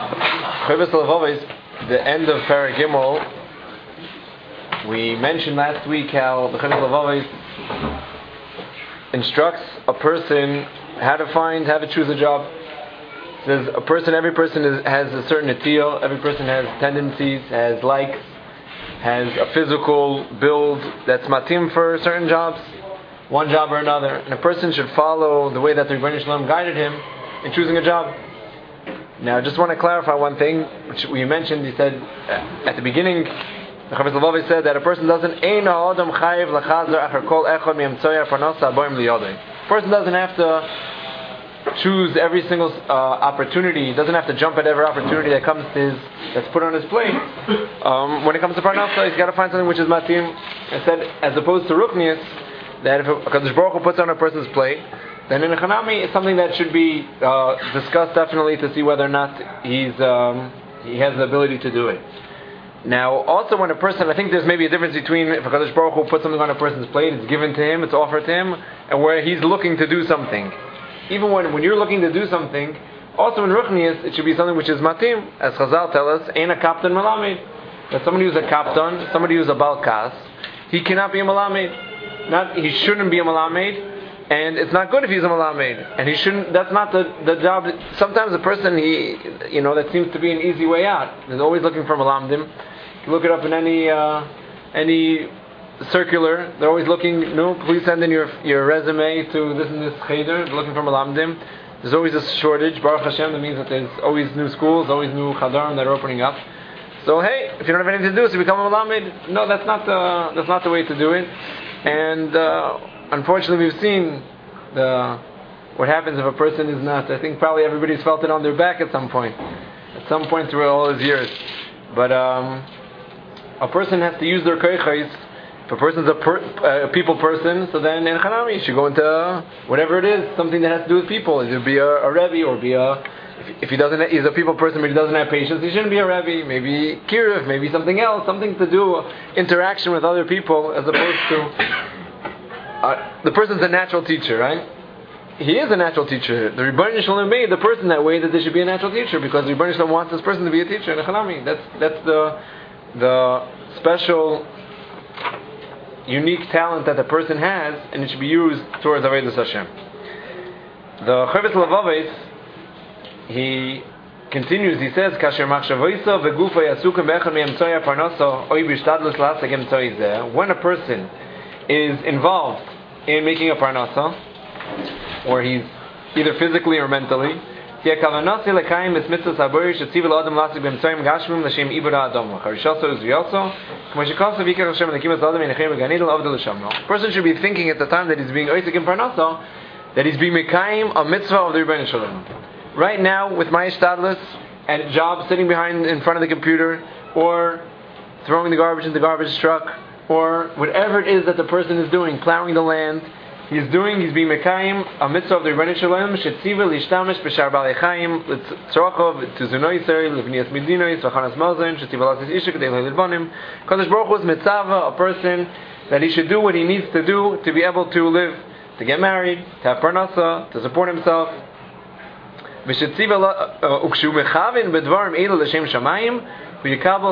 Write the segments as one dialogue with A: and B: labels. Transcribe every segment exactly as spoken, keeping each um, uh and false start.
A: Chovos HaLevavos, the end of Perek Gimel. We mentioned last week how the Chovos HaLevavos instructs a person how to find, how to choose a job. It says a person, every person is, has a certain atiyah, every person has tendencies, has likes, has a physical build that's matim for certain jobs, one job or another, and a person should follow the way that the Rebbeinu Shalom guided him in choosing a job. Now, I just want to clarify one thing, which we mentioned. He said at the beginning, the Chovos HaLevavos said that a person doesn't ein ha'adam chayiv l'chazer acher kol echad mi'emtzoya parnasa aboim liyodei. A person doesn't have to choose every single uh, opportunity. He doesn't have to jump at every opportunity that comes to his, that's put on his plate. Um, when it comes to parnasa, he's got to find something which is matim. I said, as opposed to ruchnius, that if a Kadosh Baruch Hu puts on a person's plate, then in a Chanami, it's something that should be uh, discussed definitely to see whether or not he's um, he has the ability to do it. Now, also when a person, I think there's maybe a difference between if a Kadosh Baruch Hu puts something on a person's plate, it's given to him, it's offered to him, and where he's looking to do something. Even when, when you're looking to do something, also in Ruchnius, it should be something which is matim, as Chazal tell us, ain't a kaptan malamed. That somebody who's a kaptan, somebody who's a balkas, he cannot be a malamed. Not, he shouldn't be a malamed. And it's not good if he's a malamed, and he shouldn't. That's not the, the job. Sometimes a person, he, you know, that seems to be an easy way out. They're always looking for malamdim. You look it up in any uh, any circular. They're always looking. No, please send in your your resume to this and this cheder. They're looking for malamdim. There's always a shortage. Baruch Hashem. That means that there's always new schools, always new chadarim that are opening up. So hey, if you don't have anything to do, so you become a malamed. No, that's not the that's not the way to do it. And uh, unfortunately, we've seen the what happens if a person is not. I think probably everybody's felt it on their back at some point, at some point through all his years. But um, a person has to use their koichos. If a person's a, per, a people person, so then in Chanami you should go into whatever it is, something that has to do with people. Either be a, a rebbe or be a. If, if he doesn't, he's a people person, but he doesn't have patience, he shouldn't be a rebbe. Maybe kiruv, maybe something else, something to do interaction with other people as opposed to. Uh, the person's a natural teacher, right? He is a natural teacher. The Rebbeinu Shalom made the person that way that they should be a natural teacher because the Rebbeinu Shalom wants this person to be a teacher in a Chanami. That's that's the the special, unique talent that the person has, and it should be used towards Avodas Hashem. The Chovos HaLevavos, he continues. He says, "Kasher machshavoso vegufa yasukim be'echad me'emtzoya parnasa oy b'shtadlus la'asek emtzoy zeh." When a person is involved in making a parnasa, or he's either physically or mentally, he is person should be thinking at the time that he's being oisik in parnasa that he's being mekayim a mitzvah of the Rebbeinu Shalom. Right now, with my ishtadlus at job, sitting behind in front of the computer, or throwing the garbage in the garbage truck, or whatever it is that the person is doing, plowing the land, he's doing, he's being mekayim a mitzvah of the Rebbeinu Shalom, shetziva lishtamish b'shar balei chayim, l'tzorachov, tuzunoiser, l'vnias midinois, v'chanas mazen, shetziva lasis isha, k'dei l'ilbonim. Kadosh Baruch Hu is mitzvah, a person that he should do what he needs to do to be able to live, to get married, to have parnasa, to support himself. V'shetziva ukshu mechavin b'dvarim elu l'shem shamayim, this says the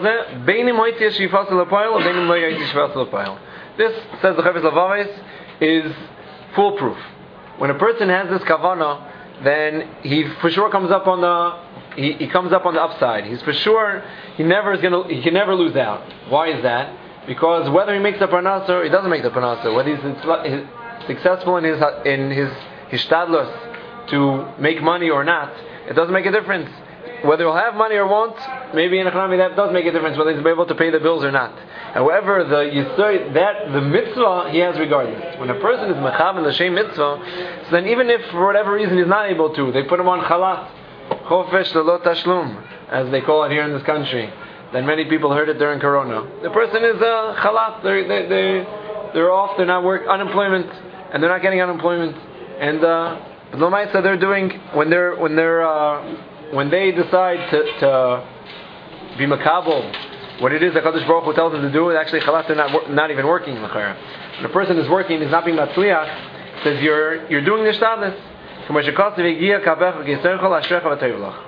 A: Chovos HaLevavos is foolproof. When a person has this kavanah, then he for sure comes up on the he, he comes up on the upside. He's for sure he never is gonna he can never lose out. Why is that? Because whether he makes the parnasa or he doesn't make the parnasa, whether he's successful in his in his hishtadlus to make money or not, it doesn't make a difference. Whether he'll have money or won't, maybe in a Chanami that does make a difference, whether he's able to pay the bills or not. However, the Yisod, that the mitzvah he has regardless. When a person is mechav l'shem mitzvah, so then even if for whatever reason he's not able to, they put him on chalat, chofesh lelo tashlum, as they call it here in this country. Then many people heard it during Corona. The person is uh, chalat, they're they, they, they're off, they're not work unemployment, and they're not getting unemployment. And uh, the Lamaitza they're doing when they're when they're uh, when they decide to, to be makabel, what it is that Kadosh Baruch Hu tells them to do, actually chalat they're not not even working. When a person is working, is not being matzliach, says you're you're doing the shtadlis.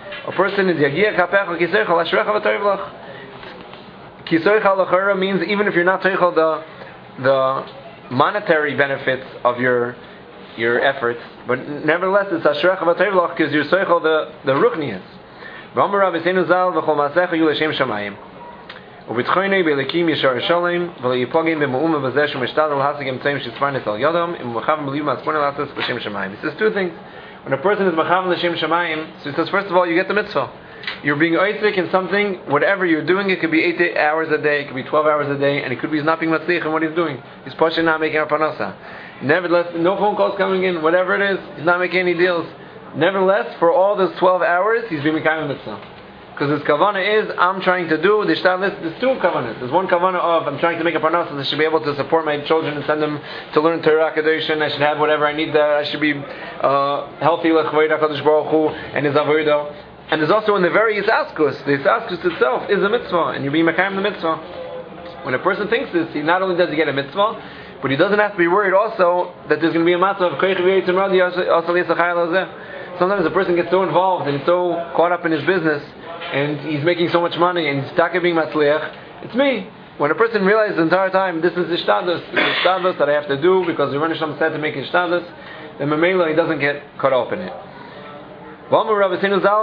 A: A person is Yagia Kapecha Kiseichel Ashrecha V'Toivlach. Kiseichel L'Chara means even if you're not Teichel the the monetary benefits of your your efforts, but nevertheless it's Ashrecha V'Toivlach because you're Seichel the the Ruchnias. V'Amar Rav Yisenu Zal V'Chol Masecha Yu L'Shem Shamayim. ובתחוני בליקים ישר שלם ולהיפגעים במאומה בזה שמשתדל להשיג אמצעים שצפרנס על ידם אם מכוון בליום עצמונה לעשות לשם שמיים. He says two things. When a person is מכוון לשם שמיים, so he says first of all you get the mitzvah. You're being oisik in something, whatever you're doing, it could be eight hours a day, it could be twelve hours a day, and it could be he's not being matzlich in what he's doing. He's pushing, not making a parnasa. Nevertheless, no phone calls coming in, whatever it is, he's not making any deals. Nevertheless, for all those twelve hours, he's being mekayim mitzvah. Because his kavanah is, I'm trying to do, the shtadlis, there's two kavanahs. There's one kavanah of, I'm trying to make a parnasa, I should be able to support my children and send them to learn Torah Kadosh, I should have whatever I need there, I should be uh, healthy, l'chvayid HaKadosh Baruch Hu, and his avodah. And there's also in the very Yisaskus, the Yisaskus itself is a mitzvah, and you be makayim the mitzvah. When a person thinks this, he not only does he get a mitzvah, but he doesn't have to be worried also that there's going to be a matzah of koich v'yitzim radi also l'yisachayel hazeh. Sometimes a person gets so involved and so caught up in his business, and he's making so much money, and he's taka being matzliach. It's me. When a person realizes the entire time, this is the shtadlus, the shtadlus that I have to do because the Rebbeinu Shalom said to make it shtadlus, then memela he doesn't get caught up in it. All one's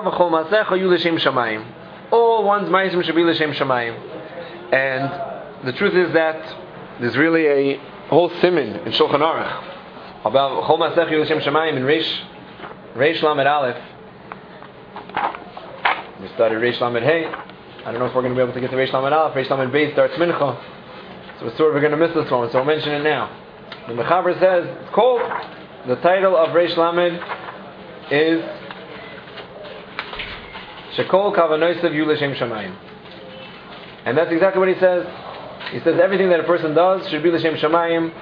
A: ma'asim should be l'shem shamayim, and the truth is that there's really a whole siman in Shulchan Aruch about chol ma'asech l'shem shamayim in Reish Reish Lamed Aleph. We started Reish Lamed Hey. I don't know if we're going to be able to get to Reish Lamed Aleph. Reish Lamed Beis starts Mincha, so we're sort of going to miss this one. So I'll mention it now. The Mechaber says it's called. The title of Reish Lamed is Shekol Kavanoisav Yu L'Shem Shamayim, and that's exactly what he says. He says everything that a person does should be L'Shem Shamayim.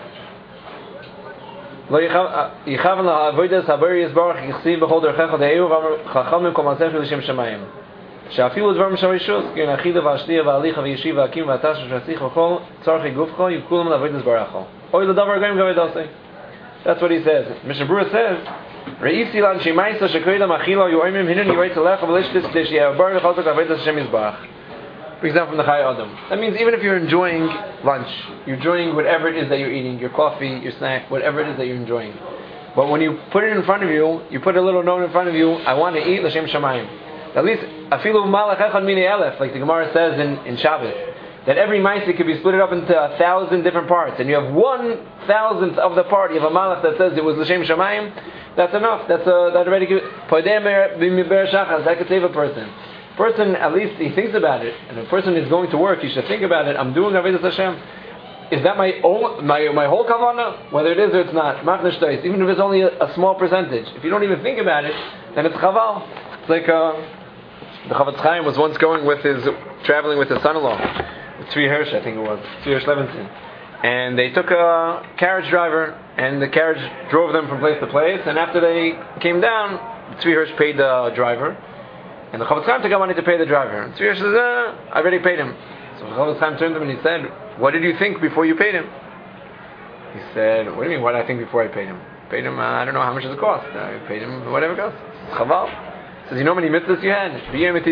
A: Lo yichavan la'avodas habariyas baruch yichsiv b'chol derchecha de'eu v'chachamim kol masech L'Shem Shamayim. She'afilu dvarim sharishus kin achida v'ashtiya v'alicha v'yeshiv v'akim v'atash v'shasich v'chol tzarchi gufcha yikulam la'avodas baracho. Oy l'davar goyim gavedosei. That's what he says. Mishnah Berurah says. Re'isi lan shemaisa shekoyda machilo yoimim hinin yoytz alecha v'lishtis k'desh ye'abar v'chazak avodas Hashem yizbarach. For example, from the Chai Adam. That means even if you're enjoying lunch, you're enjoying whatever it is that you're eating, your coffee, your snack, whatever it is that you're enjoying. But when you put it in front of you, you put a little note in front of you, I want to eat L'Shem Shamayim. At least, afilu malach echad mini elef, like the Gemara says in, in Shabbos, that every ma'aseh could be split up into a thousand different parts, and you have one thousandth of the part, you have a malach that says it was L'Shem Shamayim, that's enough. That's a, that already gives, that could save a person. Person, at least he thinks about it, and a person is going to work, he should think about it. I'm doing Avodas Hashem. Is that my own, my my whole kavanah? Whether it is or it's not, machnash, even if it's only a, a small percentage. If you don't even think about it, then it's chaval. It's like uh, the Chavetz Chaim was once going with his, traveling with his son-in-law, Tzvi Hirsch, I think it was, Tzvi Hirsch Levinson, and they took a carriage driver, and the carriage drove them from place to place. And after they came down, Tzvi Hirsch paid the driver. And the Chavetz Chaim took out money to pay the driver. And Tzvi Hirsch says, uh, I already paid him. So the Chavetz Chaim turned to him and he said, what did you think before you paid him? He said, what do you mean, what did I think before I paid him? Paid him, uh, I don't know how much does it cost. I paid him whatever it costs. Chaval. He says, you know how many mitzvahs you had? You have,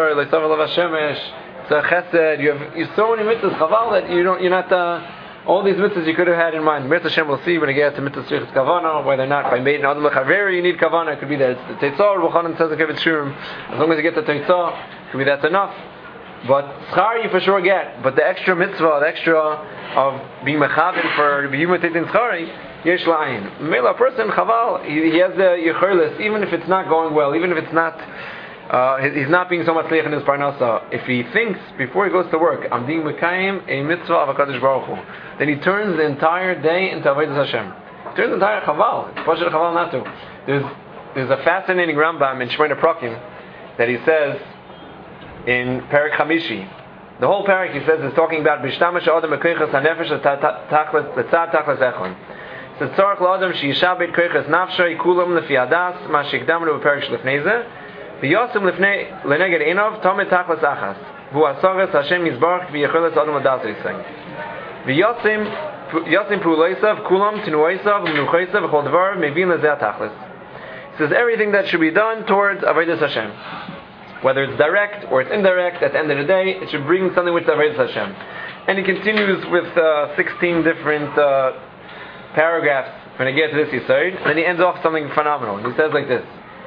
A: you have, you have so many mitzvahs, Chaval, that you don't, you're not, uh, all these mitzvahs you could have had in mind. Mitzvah Hashem will see when it gets to mitzvah strichas kavana, whether or not by made in adam lechaveri you need kavana. It could be that it's the teitzah. Ruchanan says the kevet shurim. As long as you get the teitzah, it could be that's enough. But schar you for sure get. But the extra mitzvah, the extra of being mechavin for biyum teitin schari, yesh la'ayin. Mela person chaval, he, he has the yichurlis, even if it's not going well, even if it's not. Uh, he's not being so much leich in his parnasa. If he thinks before he goes to work, I'm being mekayim a mitzvah of HaKadosh Baruch Hu, then he turns the entire day into Avodas Hashem. He turns the entire chaval. It's pashut chaval not to. There's there's a fascinating Rambam in Shemona Prakim that he says in Perek Chamishi. The whole Perek he says is talking about b'shtamash ha'adam mekeichas hanefesh l'tzad tachlis echon. It says tzarich la'adam she'yisha beit keichas nafshay kulam lefi adas ma shekdamnu b'perek shlifnei zeh. V'yosim lefnei leneged enov tomit tachlas achas v'hu asaras Hashem yizbarach v'yecholas adam adas yiseng v'yosim yosim pu'uleisav kulam tinueisav v'menucheisav v'chol dvar mevin lezeh tachlis. He says everything that should be done towards avodas Hashem. whether it's direct or it's indirect. At the end of the day, it should bring something which is Avodas Hashem. And he continues with uh, sixteen different uh, paragraphs when he gets to this Yisod, and then he ends off something phenomenal. He says like this: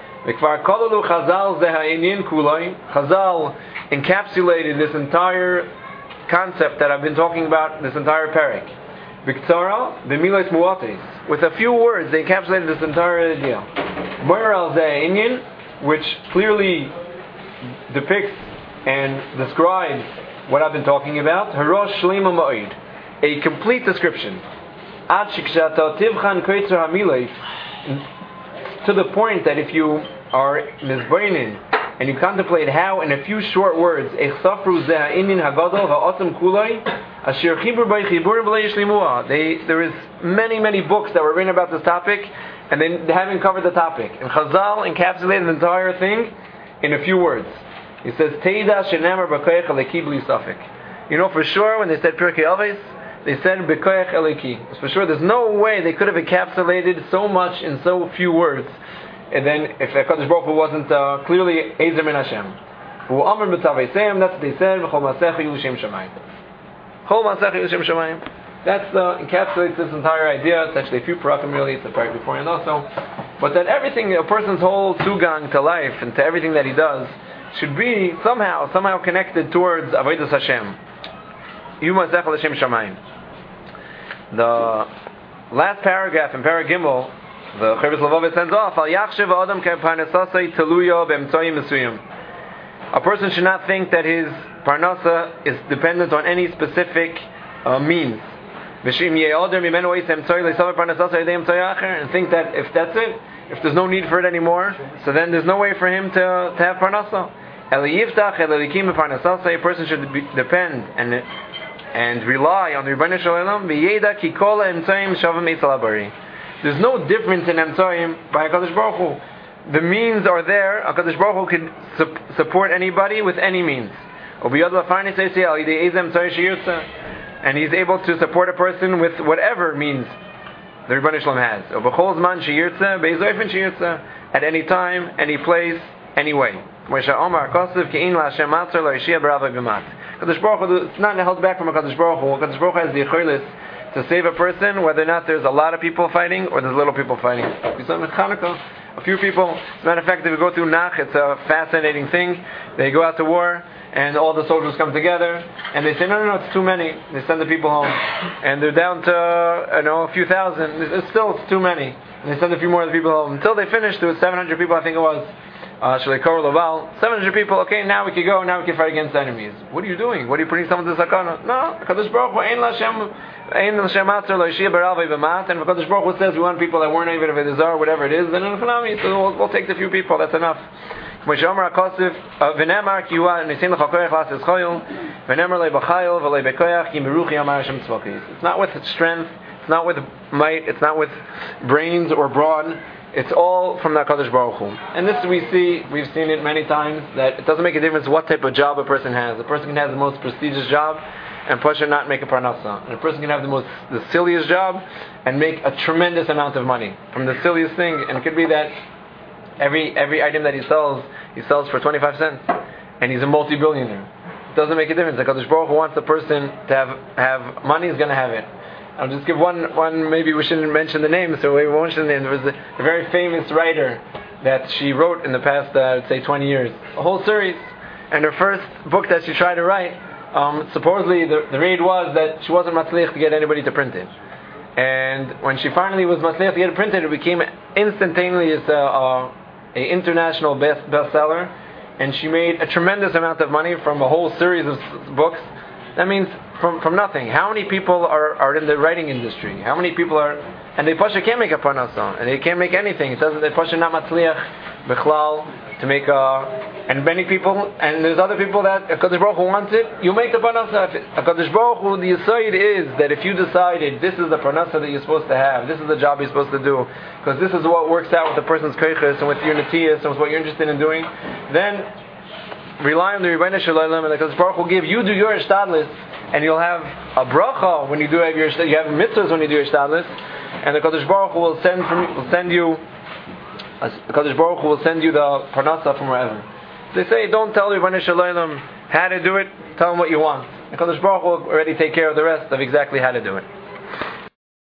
A: Chazal encapsulated this entire concept that I've been talking about, this entire parak. B'ktsara, b'milos muatis. With a few words, they encapsulated this entire idea. Moyer al zeh inyan, which clearly depicts and describes what I've been talking about. Harosh shlema ma'id, a complete description. Ad shikshata tivchan koitzer hamilos, to the point that if you are mizbeinin and you contemplate how, in a few short words, they there is many many books that were written about this topic, and they haven't covered the topic. And Chazal encapsulated the entire thing in a few words. He says, "Teida shenemar b'koyach eleki b'li safek." You know for sure when they said Pirkei Avos, they said b'koyach eleki. For sure, there's no way they could have encapsulated so much in so few words. And then, if HaKadosh Baruch Hu wasn't uh, clearly Ezer min Hashem, Hu Amr b'Taveiseim, that's what they said. V'chol Maaseh Yilu Shem Shamayim. Chol Maaseh Yilu Shem Shamayim. That's uh, encapsulates this entire idea. It's actually a few parakim really. It's a parak beforehand also, but that everything, a person's whole tugang to life and to everything that he does, should be somehow, somehow connected towards Avodas Hashem. Yilu Maaseh Yilu Shem Shamayim. The last paragraph in Parag Gimel, the Chavis Levavah sends off, Al Yachshev Adam Ke'Parnasasai Teluya B'Emtzoyim Mesuyim. A person should not think that his parnasa is dependent on any specific uh, means. And think that if that's it, if there's no need for it anymore, so then there's no way for him to, to have parnasa. A person should be, depend and and rely on the Rebbeinu Shalom. There's no difference in Emtzoyim by HaKadosh Baruch Hu. The means are there. HaKadosh Baruch Hu can su- support anybody with any means. And he's able to support a person with whatever means the Rebbeinu Shalom has. At any time, any place, any way. HaKadosh Baruch Hu, it's not held back from HaKadosh Baruch Hu. HaKadosh Baruch Hu has the yichurlis to save a person, whether or not there's a lot of people fighting or there's little people fighting. We saw in Chanukah, a few people. As a matter of fact, if you go through Nach, it's a fascinating thing. They go out to war, and all the soldiers come together, and they say, no, no, no, it's too many. They send the people home, and they're down to, you know, a few thousand. It's still it's too many. And they send a few more of the people home. Until they finished, there was seven hundred people, I think it was. Uh, Shalekor Laval, seven hundred people, okay, now we can go, now we can fight against enemies. What are you doing? What are you putting someone to sakana? No, Kadosh Baruch Hu, Ein Lashem, Ein Lashem Atzar, Lo Yishia B'Ravai B'Mat, and if Kadosh Baruch Hu says we want people that weren't even of a desire, whatever it is, then in Chanami, so we'll, we'll take the few people, that's enough. V'nemar Ki Yuah, Nisin L'Chakoyach Las Yischoyel, V'nemar Lei B'Chayel, V'Lei B'Koyach, Ki Meruchi Yamar Hashem Tzvokis. It's not with strength, it's not with might, it's not with brains or brawn. It's all from the HaKadosh Baruch Hu. And this we see, we've seen it many times, that it doesn't make a difference what type of job a person has. A person can have the most prestigious job and push and not make a parnasa. And a person can have the most, the silliest job and make a tremendous amount of money from the silliest thing. And it could be that every every item that he sells, he sells for twenty-five cents. And he's a multi-billionaire. It doesn't make a difference. The HaKadosh Baruch Hu wants the person to have, have money, he's going to have it. I'll just give one, one, maybe we shouldn't mention the name, so we won't mention the name. There was a, a very famous writer that she wrote in the past, uh, I would say twenty years. A whole series. And her first book that she tried to write, um, supposedly the, the raid was that she wasn't matzliach to get anybody to print it. And when she finally was matzliach to get it printed, it became instantaneously a, a, a international best bestseller. And she made a tremendous amount of money from a whole series of books. That means from from nothing. How many people are, are in the writing industry? How many people are, and they pasha can't make a parnasa, and they can't make anything. It doesn't. They pasha not matzliach bechlal to make a, and many people, and there's other people that HaKadosh Baruch Hu wants it. You make the parnasa. HaKadosh Baruch Hu, the aside is that if you decided this is the parnasa that you're supposed to have, this is the job you're supposed to do, because this is what works out with the person's koiches and with your netiyas and with what you're interested in doing, then rely on the Rebbeinu Shalom, and the HaKadosh Baruch Hu give you do your ishtadlis, and you'll have a bracha when you do have your you have mitzvahs when you do your ishtadlis, and the HaKadosh Baruch Hu will send from will send you the HaKadosh Baruch Hu will send you the parnasa from wherever. They say, don't tell Ribono Shel Olam how to do it, tell him what you want. HaKadosh Baruch Hu will already take care of the rest of exactly how to do it.